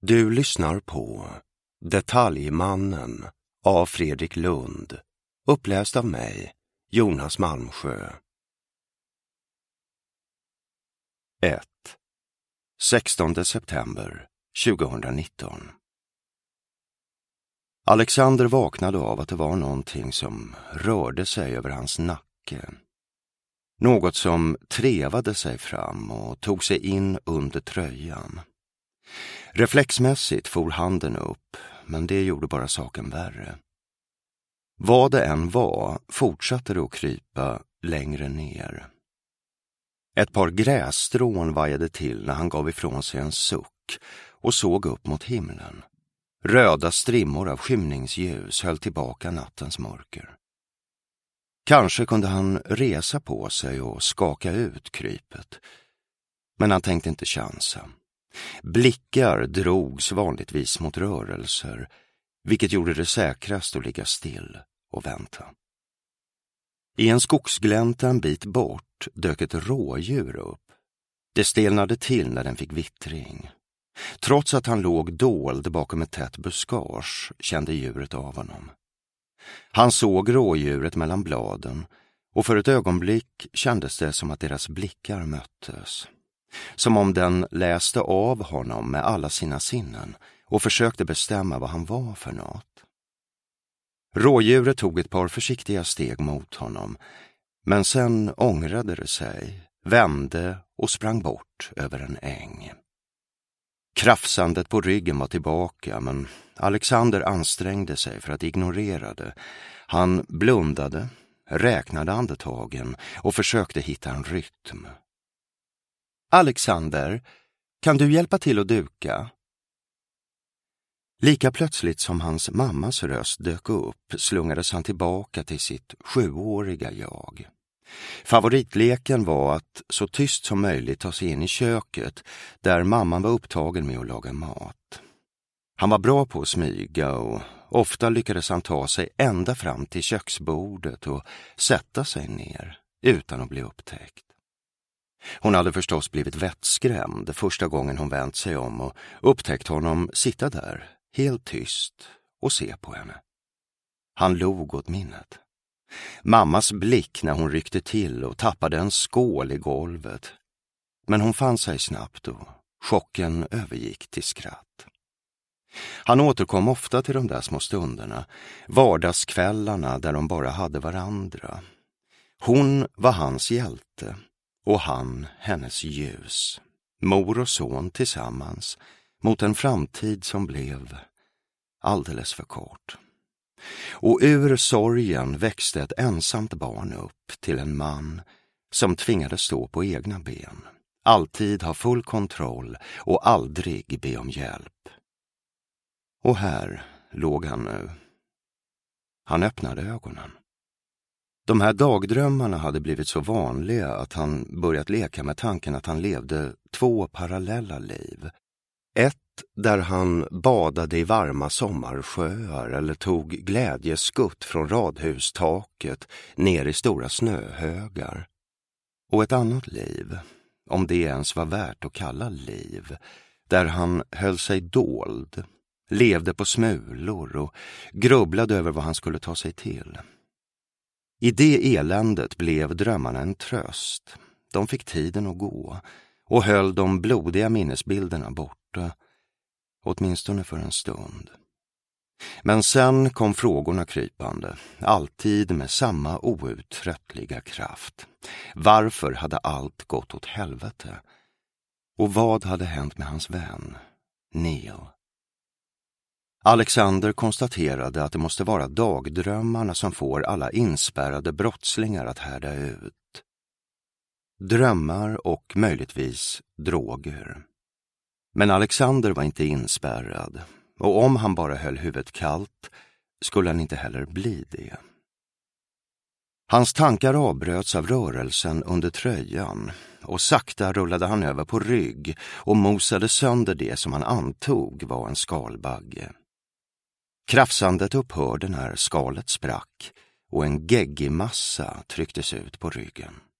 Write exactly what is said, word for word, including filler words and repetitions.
Du lyssnar på Detaljmannen av Fredrik Lund, uppläst av mig, Jonas Malmsjö. ett. sextonde september tjugohundranitton. Alexander vaknade av att det var någonting som rörde sig över hans nacke. Något som trevade sig fram och tog sig in under tröjan. Reflexmässigt for handen upp, men det gjorde bara saken värre. Vad det än var fortsatte det att krypa längre ner. Ett par grässtrån vajade till när han gav ifrån sig en suck och såg upp mot himlen. Röda strimmor av skymningsljus höll tillbaka nattens mörker. Kanske kunde han resa på sig och skaka ut krypet, men han tänkte inte chansa. Blickar drogs vanligtvis mot rörelser, vilket gjorde det säkrast att ligga still och vänta. I en skogsglänta en bit bort dök ett rådjur upp. Det stelnade till när den fick vittring. Trots att han låg dold bakom ett tätt buskage kände djuret av honom. Han såg rådjuret mellan bladen och för ett ögonblick kändes det som att deras blickar möttes. Som om den läste av honom med alla sina sinnen och försökte bestämma vad han var för något. Rådjuret tog ett par försiktiga steg mot honom, men sen ångrade det sig, vände och sprang bort över en äng. Krafsandet på ryggen var tillbaka, men Alexander ansträngde sig för att ignorera det. Han blundade, räknade andetagen och försökte hitta en rytm. Alexander, kan du hjälpa till att duka? Lika plötsligt som hans mammas röst dök upp slungades han tillbaka till sitt sjuåriga jag. Favoritleken var att så tyst som möjligt ta sig in i köket där mamman var upptagen med att laga mat. Han var bra på att smyga och ofta lyckades han ta sig ända fram till köksbordet och sätta sig ner utan att bli upptäckt. Hon hade förstås blivit vettskrämd första gången hon vänt sig om och upptäckt honom sitta där, helt tyst, och se på henne. Han log åt minnet. Mammas blick när hon ryckte till och tappade en skål i golvet. Men hon fann sig snabbt och chocken övergick till skratt. Han återkom ofta till de där små stunderna, vardagskvällarna där de bara hade varandra. Hon var hans hjälte och han hennes ljus. Mor och son tillsammans mot en framtid som blev alldeles för kort. Och ur sorgen växte ett ensamt barn upp till en man som tvingades stå på egna ben, alltid ha full kontroll och aldrig be om hjälp. Och här låg han nu. Han öppnade ögonen. De här dagdrömmarna hade blivit så vanliga att han börjat leka med tanken att han levde två parallella liv. Ett där han badade i varma sommarsjöar eller tog glädjeskutt från radhustaket ner i stora snöhögar. Och ett annat liv, om det ens var värt att kalla liv, där han höll sig dold, levde på smulor och grubblade över vad han skulle ta sig till. I det eländet blev drömmarna en tröst. De fick tiden att gå och höll de blodiga minnesbilderna borta, åtminstone för en stund. Men sen kom frågorna krypande, alltid med samma outtröttliga kraft. Varför hade allt gått åt helvete? Och vad hade hänt med hans vän, Neil? Alexander konstaterade att det måste vara dagdrömmarna som får alla inspärrade brottslingar att härda ut. Drömmar och möjligtvis droger. Men Alexander var inte inspärrad, och om han bara höll huvudet kallt skulle han inte heller bli det. Hans tankar avbröts av rörelsen under tröjan och sakta rullade han över på rygg och mosade sönder det som han antog var en skalbagge. Krafsandet upphörde när skalet sprack och en geggig massa trycktes ut på ryggen.